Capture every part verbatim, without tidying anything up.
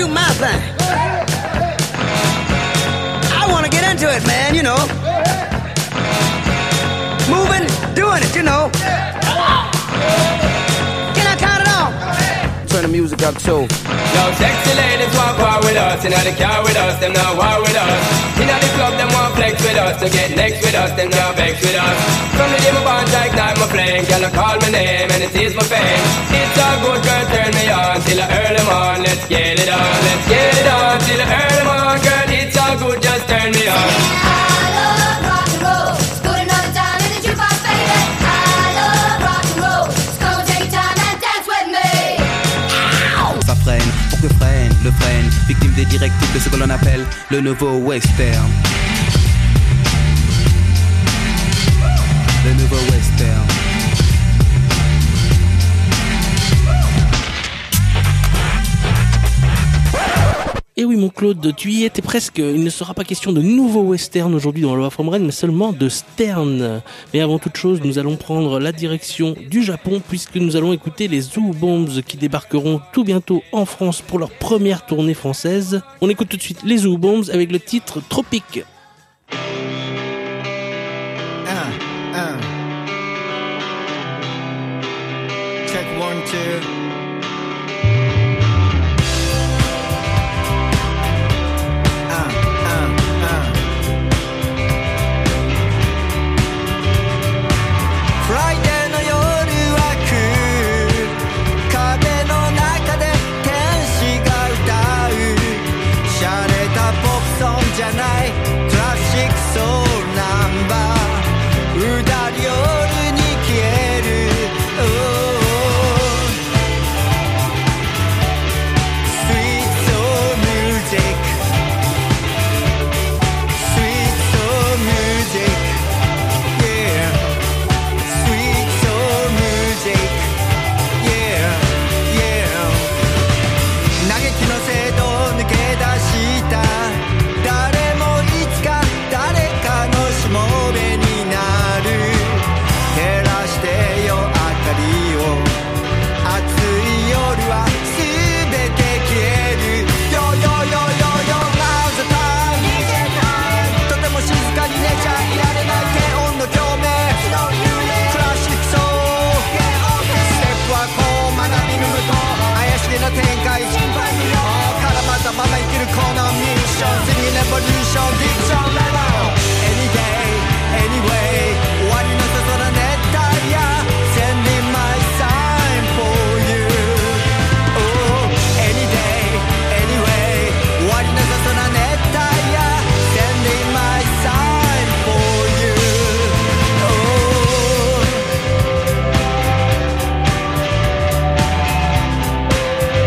do my thing. I wanna get into it, man, you know. Moving, doing it, you know. Can I count it off? Turn the music up too. Yo, sexy ladies walk war with us. Inna the car with us, them not war with us. Inna the club, them want flex with us. To get next with us, them not vex with us. From the day my bond like night my flame, girl I call my name and it is my fame. It's a good girl, turn me on till I early morn. Let's get it on, let's get it on till I early morn. Girl, it's all good, just turn me on. I love rock and roll. Let's put another time in the jukebox, baby. I love rock and roll. So come on, take your time and dance with me. Ça freine, pour que freine, le freine, victime des directives de ce que l'on appelle le nouveau western. Le nouveau western. Et oui mon Claude, tu y étais presque. Il ne sera pas question de nouveau western aujourd'hui dans Love from Rennes, mais seulement de stern. Mais avant toute chose, nous allons prendre la direction du Japon, puisque nous allons écouter les Zoo Bombs qui débarqueront tout bientôt en France pour leur première tournée française. On écoute tout de suite les Zoo Bombs avec le titre Tropique. Uh, uh. Check one, two.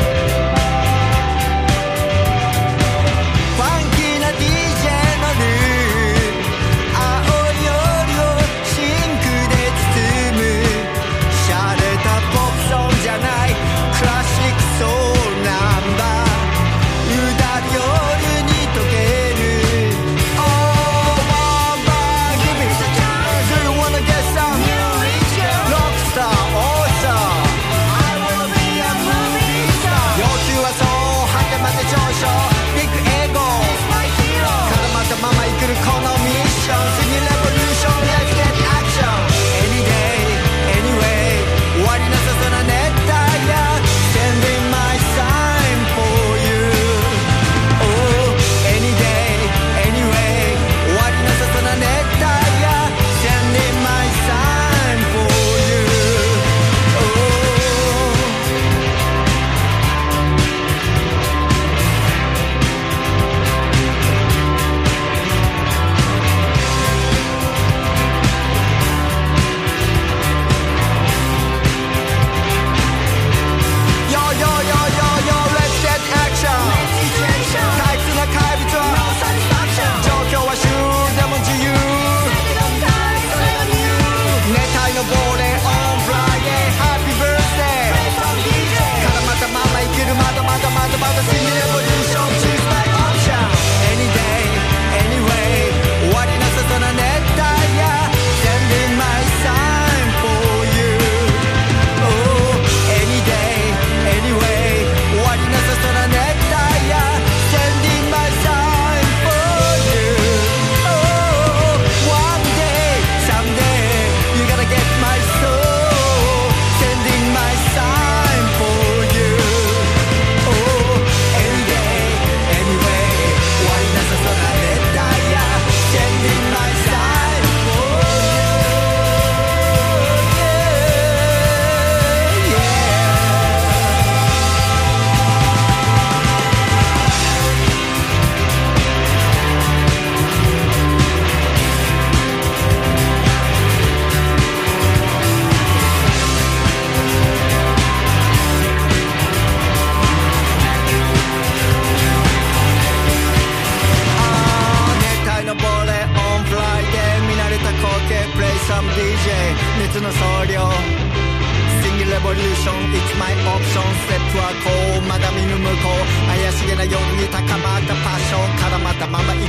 Funky na ディージェー のルー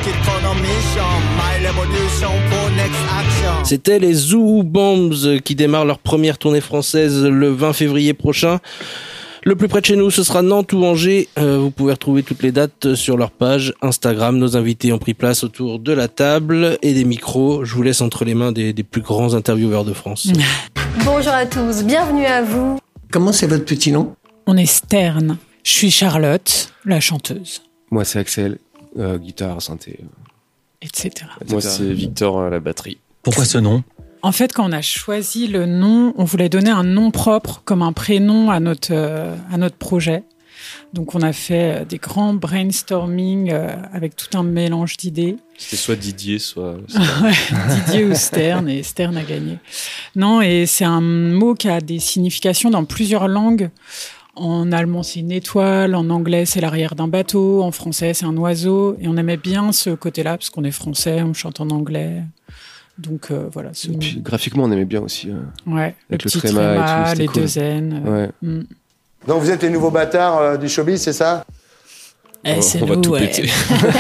Kid Code on mission, my revolution pour next action. C'était les Zoo Bombs qui démarrent leur première tournée française le vingt février prochain. Le plus près de chez nous, ce sera Nantes ou Angers. Euh, vous pouvez retrouver toutes les dates sur leur page Instagram. Nos invités ont pris place autour de la table et des micros. Je vous laisse entre les mains des, des plus grands intervieweurs de France. Bonjour à tous, bienvenue à vous. Comment c'est votre petit nom ? On est Stern. Je suis Charlotte, la chanteuse, Moi, c'est Axel, euh, guitare, synthé, et cetera. Moi, c'est Victor à la batterie. Pourquoi ce nom ? En fait, quand on a choisi le nom, on voulait donner un nom propre comme un prénom à notre, euh, à notre projet. Donc, on a fait des grands brainstorming euh, avec tout un mélange d'idées. C'était soit Didier, soit... Ouais, Didier ou Stern, et Stern a gagné. Non, et c'est un mot qui a des significations dans plusieurs langues. En allemand, c'est une étoile. En anglais, c'est l'arrière d'un bateau. En français, c'est un oiseau. Et on aimait bien ce côté-là, parce qu'on est français, on chante en anglais. Donc euh, voilà. Et puis graphiquement, on aimait bien aussi. Euh, ouais, avec le, le petit tréma, tréma, et tout, les cool. deux N. Euh, ouais. mm. Donc vous êtes les nouveaux bâtards euh, du showbiz, c'est ça ? Eh, on c'est on nous, va tout ouais. péter.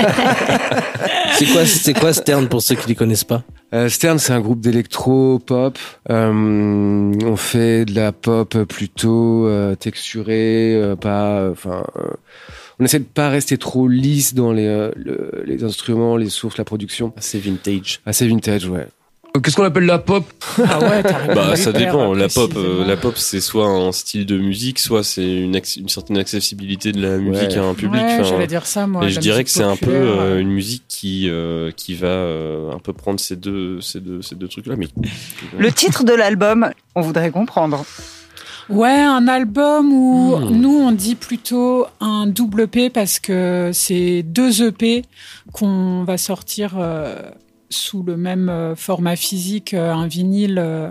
C'est quoi, c'est quoi Stern pour ceux qui les connaissent pas ? Euh, Stern, c'est un groupe d'électro-pop. Euh, on fait de la pop plutôt euh, texturée, euh, pas... Enfin, euh, on essaie de pas rester trop lisse dans les, euh, le, les instruments, les sources, la production. Assez vintage. Assez vintage, ouais. Qu'est-ce qu'on appelle la pop ? Ah ouais, t'as Bah, répondu ça hyper dépend. La pop, précisément. euh, la pop, c'est soit un style de musique, soit c'est une, acc- une certaine accessibilité de la musique Ouais. à un public. Ouais, Enfin, j'allais dire ça, moi. et la je dirais musique que c'est un peu populaire, euh, euh, une musique qui euh, qui va euh, un peu prendre ces deux ces deux ces deux trucs là. Mais Le titre de l'album, on voudrait comprendre. Ouais, un album où Hmm. nous on dit plutôt un double E P parce que c'est deux E P qu'on va sortir euh, sous le même euh, format physique, euh, un vinyle euh,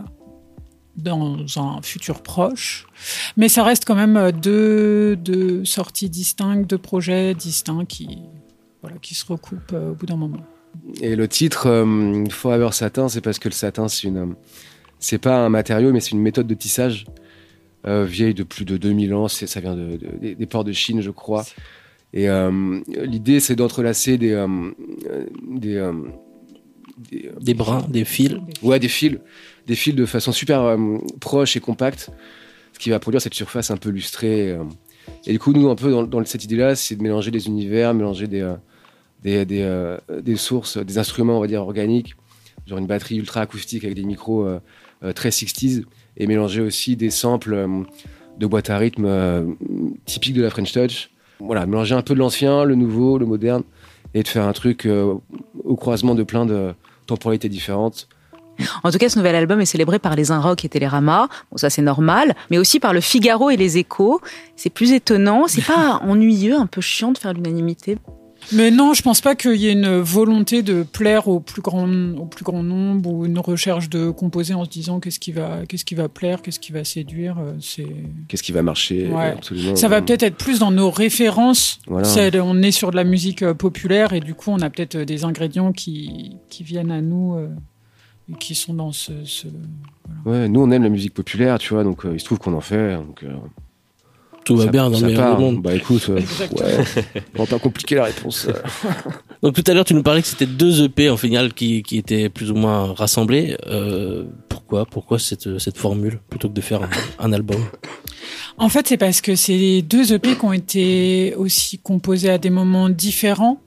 dans un futur proche. Mais ça reste quand même euh, deux, deux sorties distinctes, deux projets distincts qui, voilà, qui se recoupent euh, au bout d'un moment. Et le titre euh, Forever Satin, c'est parce que le satin, c'est une, euh, c'est pas un matériau, mais c'est une méthode de tissage euh, vieille de plus de deux mille ans. C'est, ça vient de, de- des, des ports de Chine, je crois. Et euh, l'idée, c'est d'entrelacer des, euh, des, euh, des, Des brins, des fils. ouais, des fils, des fils de façon super euh, proche et compacte, ce qui va produire cette surface un peu lustrée. euh. Et du coup, nous, un peu dans, dans cette idée-là, c'est de mélanger des univers, mélanger des, euh, des, des, euh, des sources, des instruments, on va dire, organiques, genre une batterie ultra acoustique avec des micros euh, euh, très sixties, et mélanger aussi des samples euh, de boîte à rythme euh, typiques de la French Touch. Voilà, mélanger un peu de l'ancien, le nouveau, le moderne, et de faire un truc euh, au croisement de plein de temporalités différentes. En tout cas, ce nouvel album est célébré par les Inrock et Télérama. Bon, ça, c'est normal. Mais aussi par le Figaro et les Échos. C'est plus étonnant. C'est pas ennuyeux, un peu chiant de faire l'unanimité. Mais non, je pense pas qu'il y ait une volonté de plaire au plus grand, au plus grand nombre ou une recherche de composer en se disant qu'est-ce qui va, qu'est-ce qui va plaire, qu'est-ce qui va séduire. euh, C'est... Qu'est-ce qui va marcher Ouais. absolument. Ça va peut-être être plus dans nos références. Voilà. C'est- on est sur de la musique euh, populaire et du coup, on a peut-être euh, des ingrédients qui, qui viennent à nous euh, et qui sont dans ce. ce... Ouais, nous on aime la musique populaire, tu vois, donc euh, il se trouve qu'on en fait. Donc, euh, Tout va ça- bien dans ça le meilleur part. des mondes. Bah écoute, euh, Exactement. ouais, on va pas compliquer la réponse. euh. Donc tout à l'heure, tu nous parlais que c'était deux E P en final qui, qui étaient plus ou moins rassemblés. Euh, pourquoi Pourquoi cette, cette formule plutôt que de faire un, un album ? En fait, c'est parce que c'est deux E P qui ont été aussi composés à des moments différents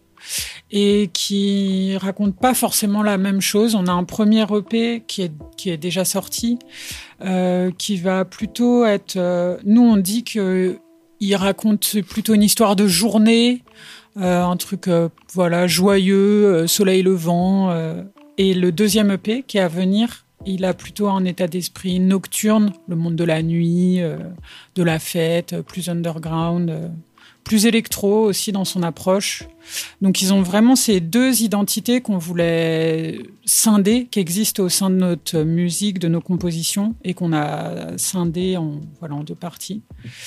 et qui racontent pas forcément la même chose. On a un premier E P qui est, qui est déjà sorti, euh, qui va plutôt être... euh, nous, on dit que il raconte plutôt une histoire de journée, euh, un truc euh, voilà joyeux, euh, soleil levant. Euh, et le deuxième E P qui est à venir, il a plutôt un état d'esprit nocturne, le monde de la nuit, euh, de la fête, euh, plus underground, euh, plus électro aussi dans son approche. Donc ils ont vraiment ces deux identités qu'on voulait scinder, qui existent au sein de notre musique, de nos compositions, et qu'on a scindées en, voilà, en deux parties.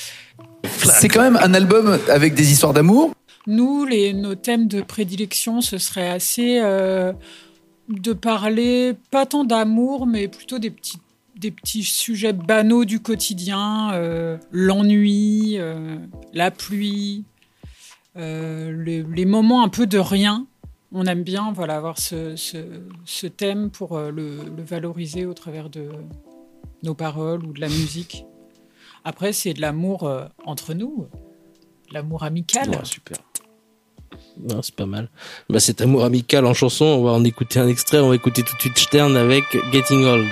C'est quand même un album avec des histoires d'amour. Nous, les, nos thèmes de prédilection, ce serait assez euh, de parler, pas tant d'amour, mais plutôt des petits, des petits sujets banaux du quotidien, euh, l'ennui, euh, la pluie, euh, les, les moments un peu de rien, on aime bien voilà, avoir ce, ce, ce thème pour euh, le, le valoriser au travers de nos paroles ou de la musique. Après, c'est de l'amour euh, entre nous, l'amour amical. Ouais, super. Non, c'est pas mal. Bah, cet amour amical en chanson, on va en écouter un extrait. On va écouter tout de suite Stern avec Getting Old.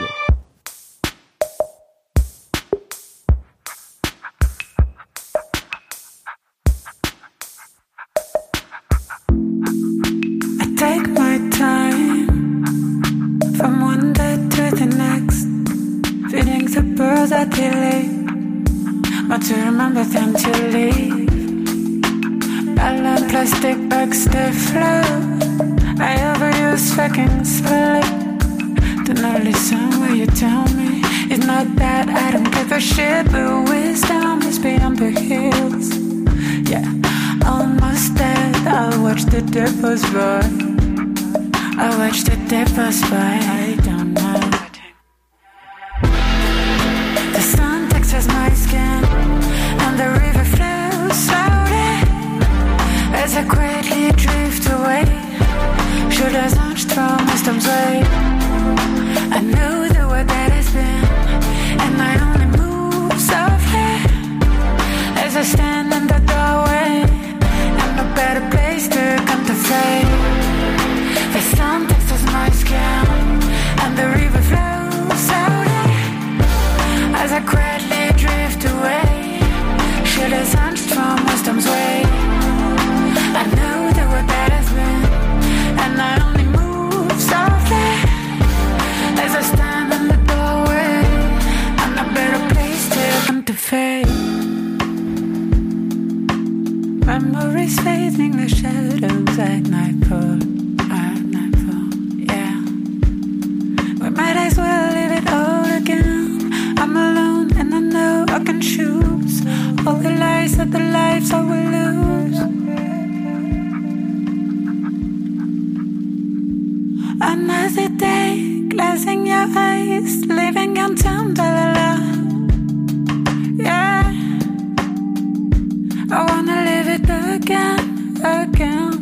I take my time from one day to the next, feeding the birds that they lay, but to remember them to leave. Ballon plastic bags they float. I overuse fucking slowly. Do not listen when you tell me it's not that I don't give a shit, but wisdom is beyond the hills. Yeah, almost dead. I'll watch the dead pass by. I'll watch the dead pass by. I don't know. The sun textures my skin, and the river flows slowly as I quietly drift away. Shoulders hunched from wisdom's way. I know the word that has been, and I only move softly as I stand in the doorway. And no better place to contemplate. The sun textures my skin, and the river flows slowly as I quietly drift away. Shoulders hunched from wisdom's way. I know the word that has been, and I only move softly as I stand in the doorway. And a better place to contemplate. Memories fading, the shadows at nightfall, at nightfall, yeah. We might as well live it all again. I'm alone and I know I can choose all the lies of the lives I will lose. Another day, glassing your eyes, living on Tambalala. Yeah, I wanna live it again, again.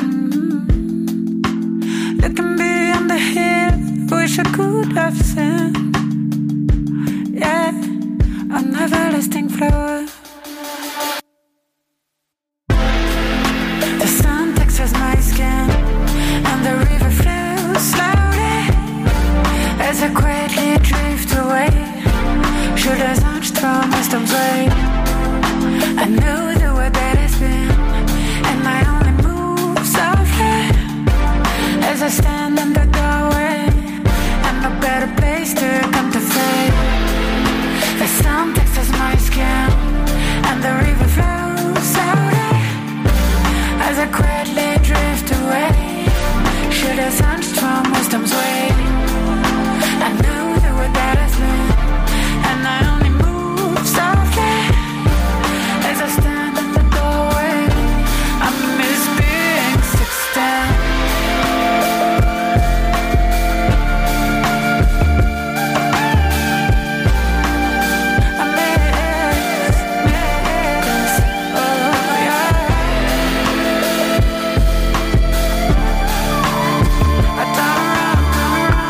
Mm-hmm. Looking beyond the hill, wish I could have seen. Yeah, an everlasting flower. The sun textures my skin, and the river flows slowly as I quietly drift away. Shoulders hunched from wisdom's way. I know the word that has been, and I only move softly as I stand in the doorway. And no better place to contemplate. The sun textures my skin, and the river flows slowly as I quietly drift away. Shoulders hunched from wisdom's way. I know the word that has been, and I only move softly as I stand in the doorway. I miss being sixteen. I miss, miss, oh yeah. I turn around, turn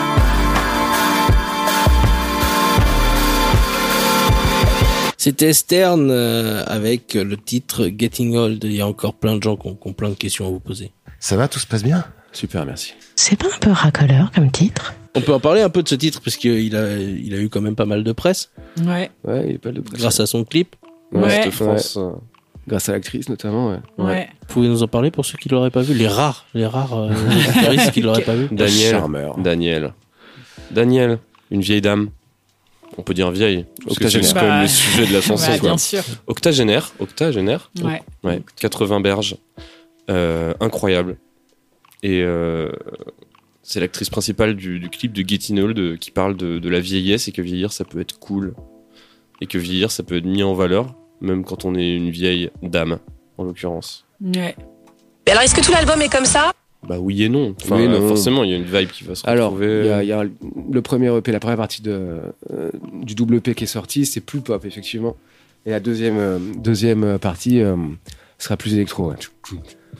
around. C'était Stern euh, avec le titre Getting Old. Il y a encore plein de gens qui ont, qui ont plein de questions à vous poser. Ça va, tout se passe bien? Super, merci. C'est pas un peu racoleur comme titre? On peut en parler un peu de ce titre parce qu'il a, il a eu quand même pas mal de presse. Ouais. Ouais, il y a pas de presse. Grâce à son clip. Ouais, Ouais. Cette France, euh, grâce à l'actrice notamment. Ouais. Ouais. Vous pouvez nous en parler pour ceux qui l'auraient pas vu, les rares, les rares euh, auditeuristes qui l'auraient pas vu. Daniel, Charmeur. Daniel, Daniel, une vieille dame. On peut dire vieille, parce que c'est Octogénaire. quand même Bah, le sujet de la chanson. bah, quoi. bien sûr. Octogénaire, octogénaire. Ouais. Ouais, quatre-vingts berges. Euh, incroyable. Et euh, c'est l'actrice principale du, du clip de Getting Old euh, qui parle de, de la vieillesse et que vieillir ça peut être cool. Et que vieillir ça peut être mis en valeur, même quand on est une vieille dame, en l'occurrence. Ouais. Mais alors, est-ce que tout l'album est comme ça? Bah oui et non. Enfin, Oui et non. forcément, il y a une vibe qui va se Alors, retrouver. il y a, il y a le premier E P, la première partie de, euh, du double E P qui est sorti, c'est plus pop, effectivement. Et la deuxième, euh, deuxième partie euh, sera plus électro. Ouais.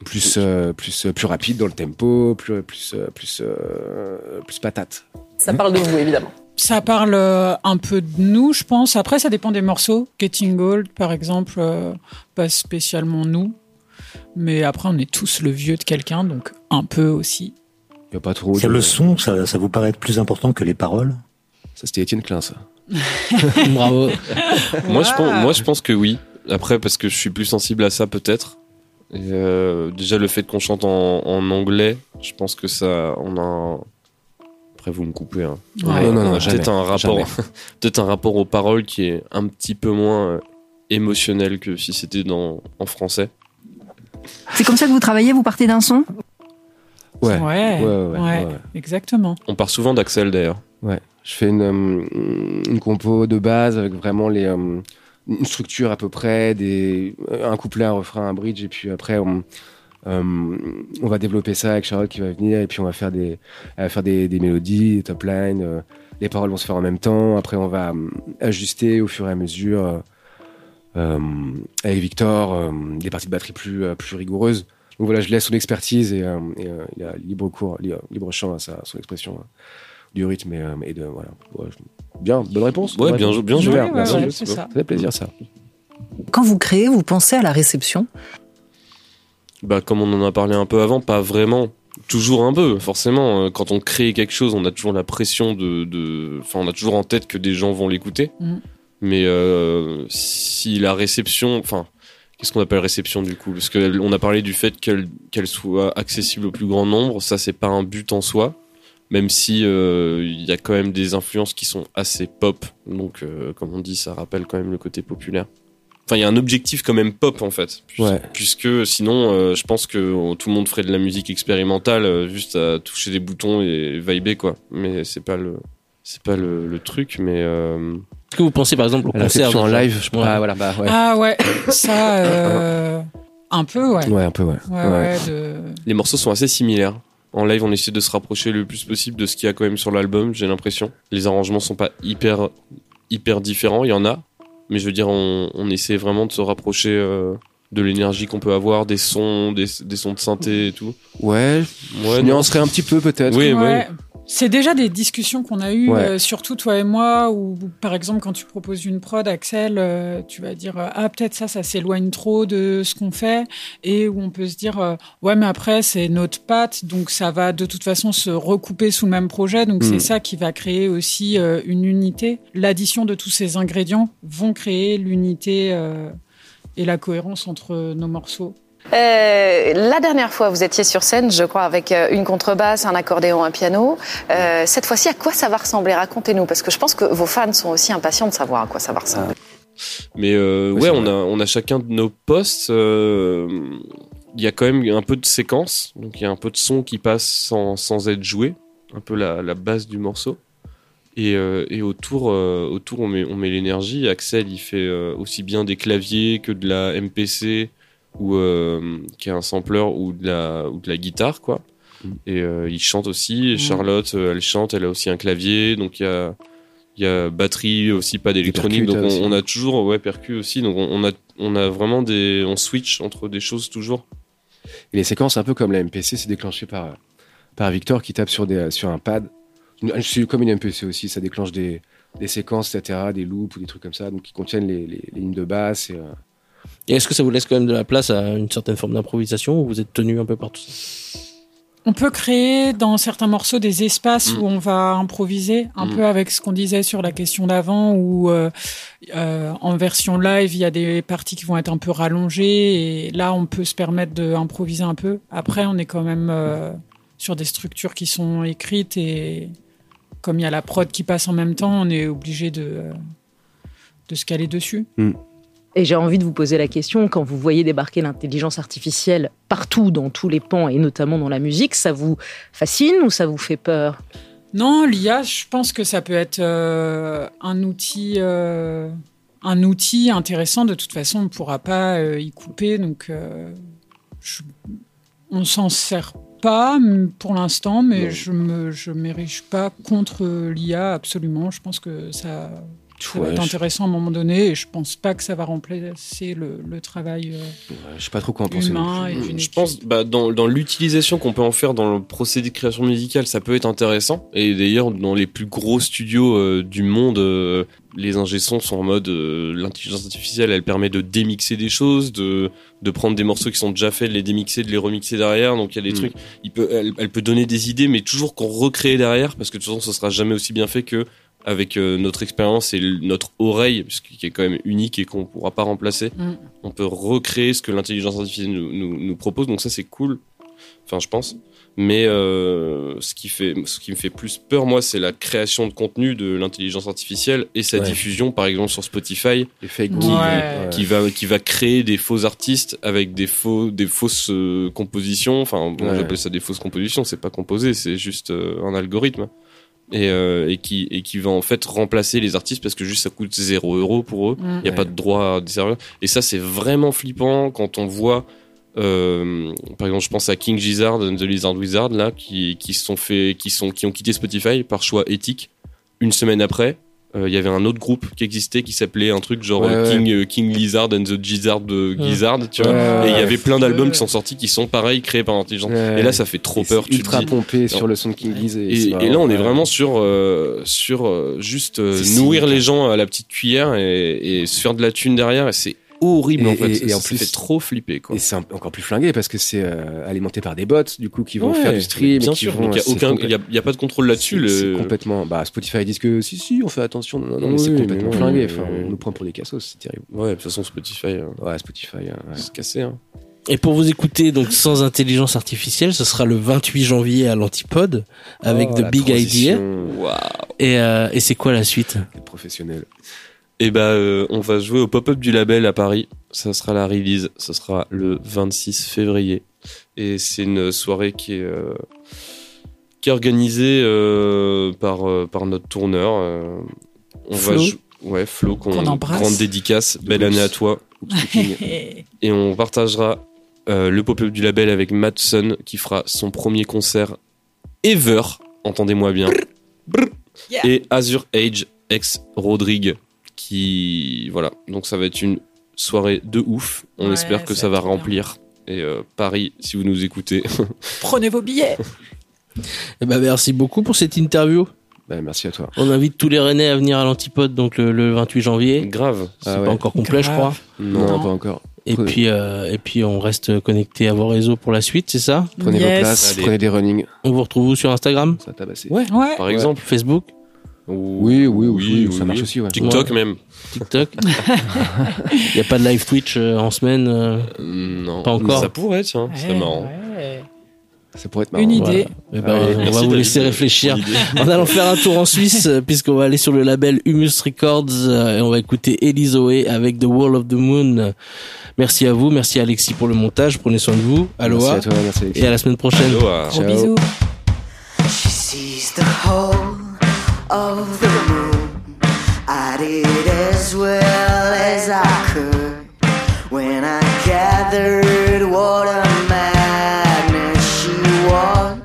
plus euh, plus plus rapide dans le tempo, plus plus plus euh, plus patate. Ça parle de vous, évidemment. Ça parle euh, un peu de nous, je pense. Après, ça dépend des morceaux. Getting Old, par exemple, euh, pas spécialement nous. Mais après, on est tous le vieux de quelqu'un, donc un peu aussi. Il y a pas trop. Sur de... le son, ça, ça vous paraît être plus important que les paroles ? Ça, c'était Étienne Klein, ça. Bravo. Moi, je pense, moi, je pense que oui. Après, parce que je suis plus sensible à ça, peut-être. Et euh, déjà, le fait qu'on chante en, en anglais, je pense que ça, on a. Un... Après, vous me coupez. Hein. Ouais. Non, non, non, peut-être jamais, un rapport, peut-être un rapport aux paroles qui est un petit peu moins euh, émotionnel que si c'était dans en français. C'est comme ça que vous travaillez, vous partez d'un son ? Ouais. Ouais, Ouais, ouais, ouais, ouais, ouais. exactement. On part souvent d'Axel d'ailleurs. Ouais. Je fais une euh, une compo de base avec vraiment les euh, une structure à peu près, des un couplet, un refrain, un bridge, et puis après on Euh, on va développer ça avec Charlotte qui va venir, et puis on va faire des, elle va faire des, des mélodies, des top lines, euh, les paroles vont se faire en même temps, après on va euh, ajuster au fur et à mesure euh, euh, avec Victor euh, des parties de batterie plus, euh, plus rigoureuses. Donc voilà, je laisse son expertise et, euh, et euh, il a libre cours, libre, libre champ à sa, son expression euh, du rythme et, euh, et de voilà. Ouais, bien, bonne réponse. Ouais, bonne bien, réponse. bien joué. Super, Ouais, merci. ouais, Ça c'est ça. fait plaisir ça. Quand vous créez, vous pensez à la réception ? Bah, comme on en a parlé un peu avant, pas vraiment. Toujours un peu, forcément. Quand on crée quelque chose, on a toujours la pression de, de... Enfin, on a toujours en tête que des gens vont l'écouter. Mm. Mais euh, si la réception... Enfin, qu'est-ce qu'on appelle réception, du coup ? Parce qu'on a parlé du fait qu'elle, qu'elle soit accessible au plus grand nombre. Ça, c'est pas un but en soi. Même si il euh, y a quand même des influences qui sont assez pop. Donc, euh, comme on dit, ça rappelle quand même le côté populaire. Enfin, il y a un objectif quand même pop, en fait. Puis, Ouais. Puisque sinon, euh, je pense que euh, tout le monde ferait de la musique expérimentale, euh, juste à toucher des boutons et vibrer, quoi. Mais c'est pas le, c'est pas le, le truc, mais... Euh... Est-ce que vous pensez, par exemple, au La concert réception en déjà live, je Ouais. ah, voilà, bah ouais. Ah ouais, ça, euh, un peu, ouais. Ouais, un peu, ouais. Ouais, Ouais. ouais, de... Les morceaux sont assez similaires. En live, on essaie de se rapprocher le plus possible de ce qu'il y a quand même sur l'album, j'ai l'impression. Les arrangements sont pas hyper, hyper différents, il y en a. Mais je veux dire, on, on essaie vraiment de se rapprocher euh, de l'énergie qu'on peut avoir, des sons, des, des sons de synthé et tout. Ouais, Ouais, je nuancerais un petit peu peut-être. Oui, Ouais. C'est déjà des discussions qu'on a eues, Ouais. euh, surtout toi et moi, où par exemple quand tu proposes une prod, Axel, euh, tu vas dire euh, ah peut-être ça, ça s'éloigne trop de ce qu'on fait, et où on peut se dire euh, ouais mais après c'est notre patte, donc ça va de toute façon se recouper sous le même projet, donc Mm. c'est ça qui va créer aussi euh, une unité. L'addition de tous ces ingrédients vont créer l'unité euh, et la cohérence entre nos morceaux. Euh, la dernière fois, vous étiez sur scène, je crois, avec euh, une contrebasse, un accordéon, un piano. Euh, cette fois-ci, à quoi ça va ressembler ? Racontez-nous, parce que je pense que vos fans sont aussi impatients de savoir à quoi ça va ressembler. Mais euh, Ouais, ouais, c'est on vrai. a, on a chacun de nos postes. euh, Il y a quand même un peu de séquence, donc il y a un peu de son qui passe sans, sans être joué, un peu la, la base du morceau. Et, euh, et autour, euh, autour on met, on met l'énergie. Axel, il fait euh, aussi bien des claviers que de la M P C, ou euh, qui est un sampler, ou de la, ou de la guitare, quoi. Mm. Et euh, il chante aussi. Et Mm. Charlotte, euh, elle chante, elle a aussi un clavier, donc il y a, il y a batterie aussi, pas d'électronique. percus, Donc t'as aussi. on, on a toujours, ouais, percu aussi. Donc on, on a, on a vraiment des, on switch entre des choses toujours. Et les séquences, un peu comme la M P C, c'est déclenché par, par Victor qui tape sur, des, sur un pad. Je suis comme une M P C aussi, ça déclenche des, des séquences, et cetera, des loops ou des trucs comme ça, donc qui contiennent les, les, les lignes de basse. Et, euh... Et est-ce que ça vous laisse quand même de la place à une certaine forme d'improvisation, ou vous êtes tenu un peu par tout ça ? On peut créer dans certains morceaux des espaces Mm. où on va improviser, un Mm. peu avec ce qu'on disait sur la question d'avant, où euh, euh, en version live, il y a des parties qui vont être un peu rallongées, et là, on peut se permettre d'improviser un peu. Après, on est quand même euh, sur des structures qui sont écrites, et comme il y a la prod qui passe en même temps, on est obligé de, euh, de se caler dessus. Et j'ai envie de vous poser la question, quand vous voyez débarquer l'intelligence artificielle partout, dans tous les pans, et notamment dans la musique, ça vous fascine ou ça vous fait peur ? Non, l'I A, je pense que ça peut être euh, un outil, euh, un outil intéressant. De toute façon, on ne pourra pas euh, y couper, donc euh, je, on s'en sert pas m- pour l'instant, mais Non. je me, je m'érige pas contre l'I A absolument. Je pense que ça, Ça va être intéressant à un moment donné et je pense pas que ça va remplacer le, le travail euh, ouais, je sais pas trop quoi en penser. Humain et d'une Je équipe. pense bah, dans, dans l'utilisation qu'on peut en faire dans le procédé de création musicale, ça peut être intéressant. Et d'ailleurs, dans les plus gros studios euh, du monde, euh, les ingé sons sont en mode euh, l'intelligence artificielle, elle permet de démixer des choses, de de prendre des morceaux qui sont déjà faits, de les démixer, de les remixer derrière. Donc il y a des mmh. trucs, il peut, elle, elle peut donner des idées, mais toujours qu'on recrée derrière, parce que de toute façon, ce sera jamais aussi bien fait que avec euh, notre expérience et l- notre oreille, qui est quand même unique et qu'on pourra pas remplacer. Mm. On peut recréer ce que l'intelligence artificielle nous, nous, nous propose, donc ça c'est cool. Enfin, je pense. Mais euh, ce qui fait, ce qui me fait plus peur, moi, c'est la création de contenu de l'intelligence artificielle et sa ouais. diffusion, par exemple sur Spotify, fake qui, ouais. qui va, qui va créer des faux artistes avec des faux, des fausses euh, compositions. Enfin, bon, ouais. j'appelle ça des fausses compositions. C'est pas composé, c'est juste euh, un algorithme. Et, euh, et qui et qui va en fait remplacer les artistes parce que juste ça coûte zéro euro pour eux. Il mmh. y a ouais. pas de droit à des serveurs. Et ça c'est vraiment flippant quand on voit, euh, par exemple, je pense à King Gizzard and the Lizard Wizard là, qui qui se sont fait, qui sont qui ont quitté Spotify par choix éthique. Une semaine après, il euh, y avait un autre groupe qui existait qui s'appelait un truc genre ouais, King ouais. Euh, King Lizard and the Gizzard de Gizzard, ouais. tu vois. Ouais, et il y avait plein d'albums ouais. qui sont sortis qui sont pareils, créés par l'intelligence. Ouais. Et là, ça fait trop et peur. Tu ultra te dis, pompé sur le son de King Liz. Et, et, et là, on est vraiment sur euh, sur euh, juste euh, nourrir les gens à la petite cuillère et, et se faire de la thune derrière. Et c'est horrible et, en fait. Et, ça, et ça, en plus, ça fait trop flipper quoi. Et c'est un, encore plus flingué parce que c'est euh, alimenté par des bots du coup qui vont ouais, faire du stream. Bien et qui sûr. vont, donc il y a aucun, il y a, y a pas de contrôle là-dessus. C'est, le... c'est complètement. Bah Spotify disent que si si on fait attention. Non non, non oui, mais c'est complètement mais flingué. Enfin, on nous prend pour des cassos, c'est terrible. Ouais, de toute façon Spotify. Euh... Ouais Spotify. Ouais. C'est cassé. Hein. Et pour vous écouter donc sans intelligence artificielle, ce sera le vingt-huit janvier à l'Antipode avec oh, The Big Idea. Wow. Et euh, et c'est quoi la suite? Professionnel. Et bah euh, on va jouer au pop-up du label à Paris. Ça sera la release. Ça sera le vingt-six février. Et c'est une soirée qui est euh, qui est organisée euh, par euh, par notre tourneur. Euh, on Flo. va jou- ouais Flo qu'on, qu'on embrasse. Grande dédicace. Belle année à toi. Et on partagera euh, le pop-up du label avec Madsen qui fera son premier concert ever. Entendez-moi bien. Brr, brr. Yeah. Et Azure Age ex Rodrigue. Qui voilà, donc ça va être une soirée de ouf. On ouais, espère que ça va remplir. Bien. Et euh, Paris, si vous nous écoutez, prenez vos billets. Et ben merci beaucoup pour cette interview. Ben, merci à toi. On invite tous les Rennais à venir à l'Antipode donc le, le vingt-huit janvier. Grave. C'est ah ouais. pas encore complet, Grave. je crois. Non, non, pas encore. Et prenez. puis euh, et puis on reste connecté à vos réseaux pour la suite, c'est ça? Prenez yes. vos places, Allez. prenez des running. On vous retrouve où sur Instagram? Ça tabassé. Ouais. ouais. Par exemple, ouais. Facebook. Oui, oui, oui, oui, oui ça marche oui. aussi. Ouais. TikTok ouais. même. TikTok. Il y a pas de live Twitch euh, en semaine. Euh... Non. Pas encore. Ça pourrait, tiens. Ouais, c'est marrant. Ouais. Ça pourrait être marrant. Une idée. Voilà. Eh ben, ouais, on merci va vous David, laisser réfléchir. En allant faire un tour en Suisse, puisqu'on va aller sur le label Humus Records et on va écouter Elizoé avec The Wall of the Moon. Merci à vous, merci à Alexis pour le montage. Prenez soin de vous. Aloha. Merci à toi, merci Alexis. Et à la semaine prochaine. Aloha. Gros bisous. She sees the whole of the moon. I did as well as I could when I gathered what a madness she was.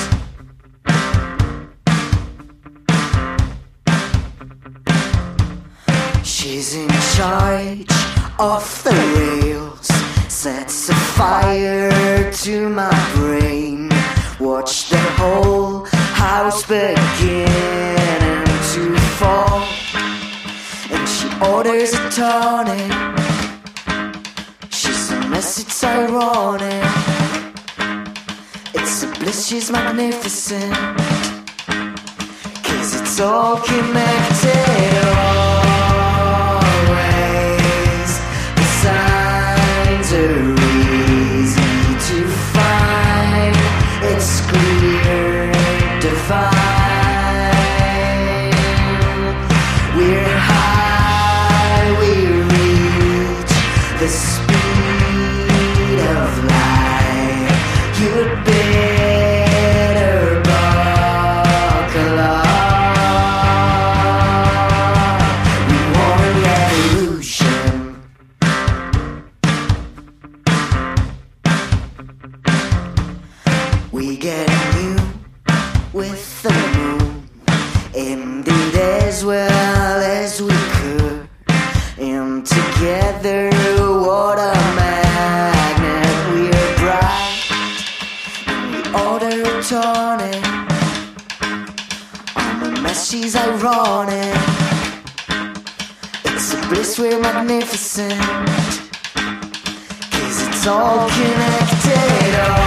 She's in charge of the rails, sets a fire to my brain. Watch the whole house beginning to fall, and she orders a tonic. She's a mess, it's ironic. It's a bliss, she's magnificent, 'cause it's all connected. Always the signs are easy to find. It's clear, divine. We're high, we reach the speed of light. You'd better buckle up. We want a revolution. We get new with the moon, ended as well as we could. magnificent, 'cause it's all connected. Oh.